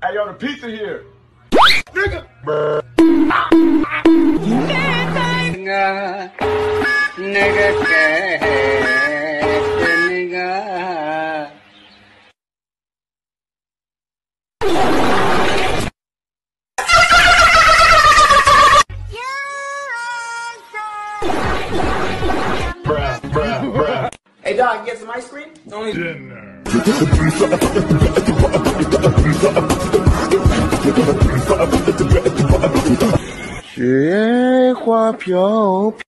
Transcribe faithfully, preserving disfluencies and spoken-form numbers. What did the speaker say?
Hey, yo, the pizza here. Nigga. Nigga, nigga. Bruh, bruh, bruh. Hey, dog, get some ice cream? Only Dinner. 雪花飘飘。